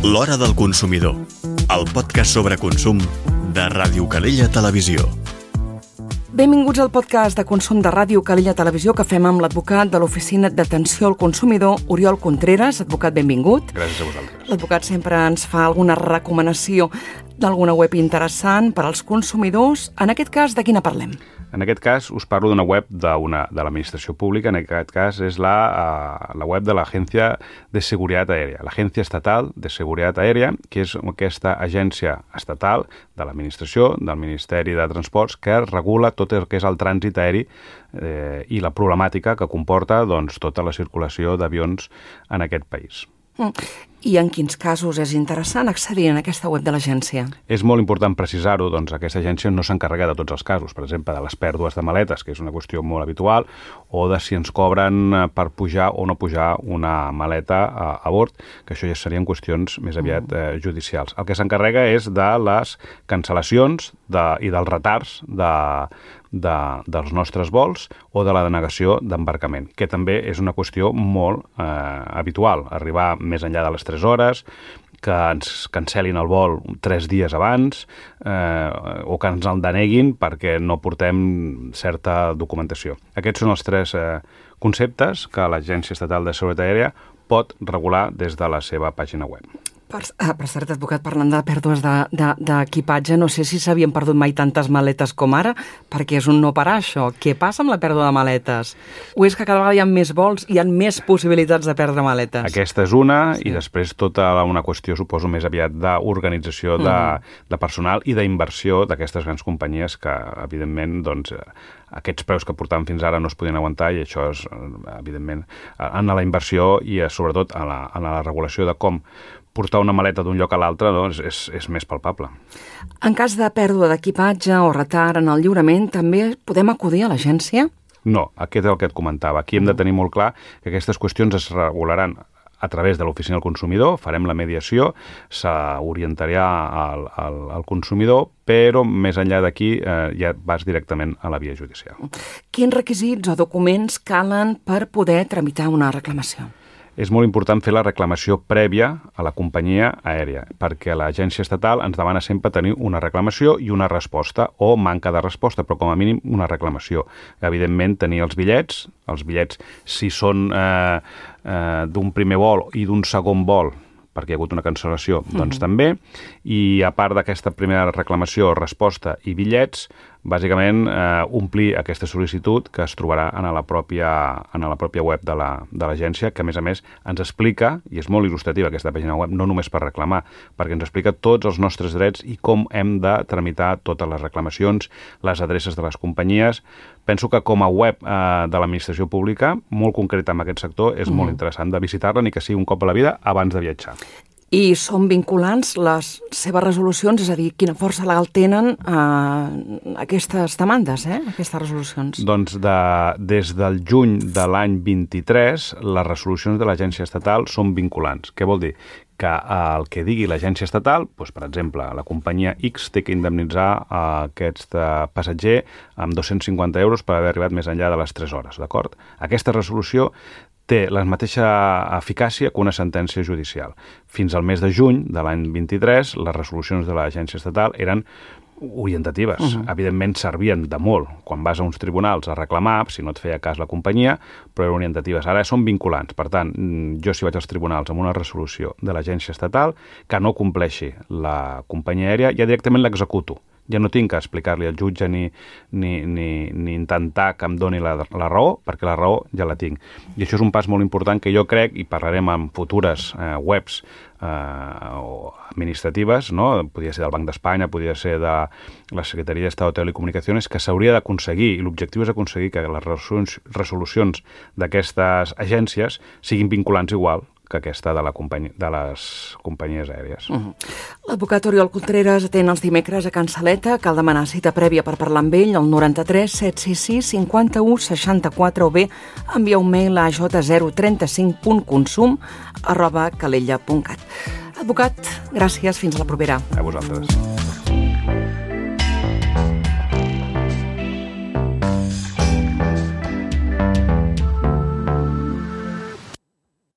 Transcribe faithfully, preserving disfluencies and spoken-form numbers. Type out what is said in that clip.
L'Hora del Consumidor, el podcast sobre consum de Ràdio Calella Televisió. Benvinguts al podcast de consum de Ràdio Calella Televisió que fem amb l'advocat de l'Oficina d'Atenció al Consumidor, Oriol Contreras. Advocat, benvingut. Gràcies a vosaltres. L'advocat sempre ens fa alguna recomanació d'alguna web interessant per als consumidors. En aquest cas, de quina parlem? En aquest cas, us parlo d'una web d'una, de l'administració pública. En aquest cas, és la, uh, la web de l'Agència de Seguretat Aèria, l'Agència Estatal de Seguretat Aèria, que és aquesta agència estatal de l'administració, del Ministeri de Transports, que regula tot el que és el trànsit aeri eh, i la problemàtica que comporta doncs, tota la circulació d'avions en aquest país. Mm. I en quins casos és interessant accedir a aquesta web de l'agència? És molt important precisar-ho, doncs aquesta agència no s'encarrega de tots els casos, per exemple, de les pèrdues de maletes, que és una qüestió molt habitual, o de si ens cobren per pujar o no pujar una maleta a, a bord, que això ja serien qüestions més aviat eh, judicials. El que s'encarrega és de les cancel·lacions de, i dels retards de, de, dels nostres vols o de la denegació d'embarcament, que també és una qüestió molt eh, habitual, arribar més enllà de les tres hores, que ens cancel·lin el vol tres dies abans eh, o que ens el deneguin perquè no portem certa documentació. Aquests són els tres eh, conceptes que l'Agència Estatal de Seguretat Aèria pot regular des de la seva pàgina web. Per, ah, per cert, advocat, parlant de pèrdues d'equipatge, de, de no sé si s'havien perdut mai tantes maletes com ara, perquè és un no parar, això. Què passa amb la pèrdua de maletes? O és que cada vegada hi ha més vols i hi ha més possibilitats de perdre maletes? Aquesta és una, sí. I després tota una qüestió, suposo, més aviat d'organització de, mm. de personal i d'inversió d'aquestes grans companyies que, evidentment, doncs, aquests preus que portaven fins ara no es podien aguantar i això és, evidentment, en la inversió i, sobretot, en la, en la regulació de com portar una maleta d'un lloc a l'altre, doncs, és, és més palpable. En cas de pèrdua d'equipatge o retard en el lliurament, també podem acudir a l'agència? No, aquest és el que et comentava. Aquí hem de tenir molt clar que aquestes qüestions es regularan a través de l'Oficina del Consumidor, farem la mediació, s'orientarà al, al, al consumidor, però més enllà d'aquí eh, ja vas directament a la via judicial. Quins requisits o documents calen per poder tramitar una reclamació? És molt important fer la reclamació prèvia a la companyia aèria, perquè l'agència estatal ens demana sempre tenir una reclamació i una resposta, o manca de resposta, però com a mínim una reclamació. Evidentment, tenir els bitllets, els bitllets si són eh, eh, d'un primer vol i d'un segon vol, perquè hi ha hagut una cancel·lació, doncs mm-hmm. també, i a part d'aquesta primera reclamació, resposta i bitllets, bàsicament eh, omplir aquesta sol·licitud que es trobarà en la pròpia, en la pròpia web de l'agència, la, que a més a més ens explica, i és molt il·lustrativa aquesta pàgina web, no només per reclamar, perquè ens explica tots els nostres drets i com hem de tramitar totes les reclamacions, les adreces de les companyies. Penso que com a web eh, de l'administració pública, molt concreta en aquest sector, és mm. molt interessant de visitar-la, ni que sigui un cop a la vida abans de viatjar. I són vinculants les seves resolucions, és a dir, quina força legal tenen eh, aquestes demandes, eh, aquestes resolucions? Doncs de, des del juny de l'any vint-i-tres, les resolucions de l'agència estatal són vinculants. Què vol dir? Que el que digui l'agència estatal, doncs, per exemple, la companyia X té que indemnitzar a aquest passatger amb dos-cents cinquanta euros per haver arribat més enllà de les tres hores, d'acord? Aquesta resolució té la mateixa eficàcia que una sentència judicial. Fins al mes de juny de l'any vint-i-tres, les resolucions de l'agència estatal eren orientatives. Uh-huh. Evidentment servien de molt quan vas a uns tribunals a reclamar, si no et feia cas la companyia, però eren orientatives. Ara són vinculants. Per tant, jo si vaig als tribunals amb una resolució de l'agència estatal que no compleixi la companyia aèria, ja directament l'executo. Ja no tinc que explicar-li al jutge ni, ni, ni, ni intentar que em doni la, la raó, perquè la raó ja la tinc. I això és un pas molt important que jo crec, i parlarem amb futures eh, webs eh, o administratives, no? Podria ser del Banc d'Espanya, podria ser de la Secretaria d'Estat de Telecomunicacions, que s'hauria d'aconseguir, i l'objectiu és aconseguir que les resolucions, resolucions d'aquestes agències siguin vinculants igual que aquesta de, la company... de les companyies aèries. Uh-huh. L'advocat Oriol Contreras atén els dimecres a Can Saleta. Cal demanar cita prèvia per parlar amb ell al noranta-tres set sis sis cinquanta-u seixanta-quatre o bé enviar un mail a j zero trenta cinc punt consum arroba calella punt cat. Advocat, gràcies. Fins a la propera. A vosaltres.